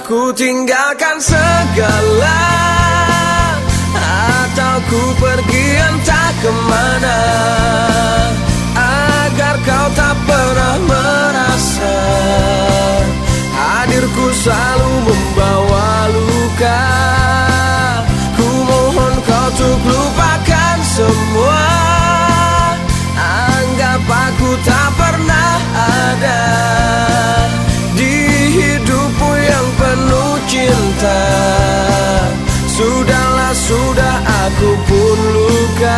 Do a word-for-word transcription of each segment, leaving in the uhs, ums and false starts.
ku tinggalkan segala, atau ku pergi entah kemana, agar kau tak pernah merasa hadirku selalu membawa luka. Ku mohon kau untuk lupakan semua, anggap aku tak pernah ada di hidupmu yang penuh cinta. Sudahlah, sudah, aku pun luka.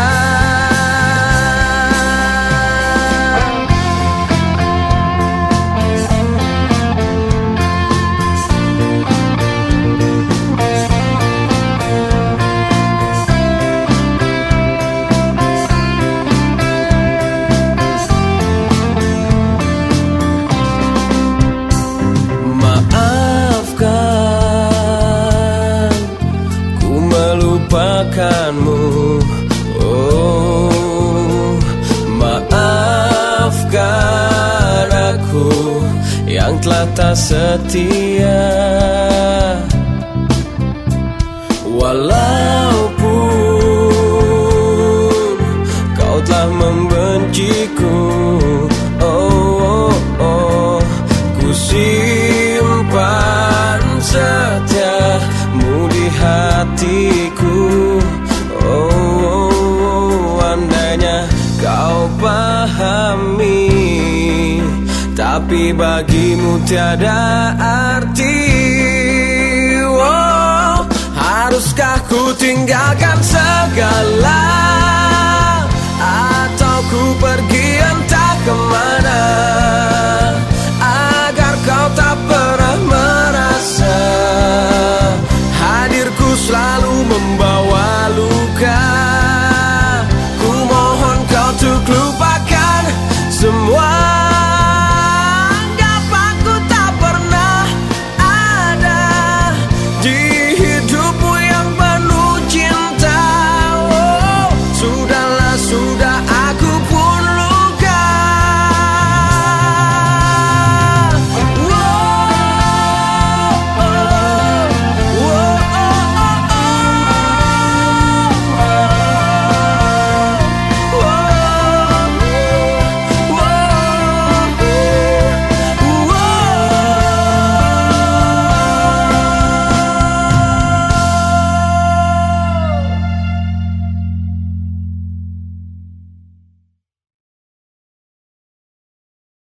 Melupakanmu, oh, maafkan aku yang telah tak setia. Walaupun kau telah membenciku, oh, oh, oh, ku simpan setiamu di hatiku. Oh, oh, oh, andainya kau pahami, tapi bagimu tiada arti. Oh, haruskah ku tinggalkan segala,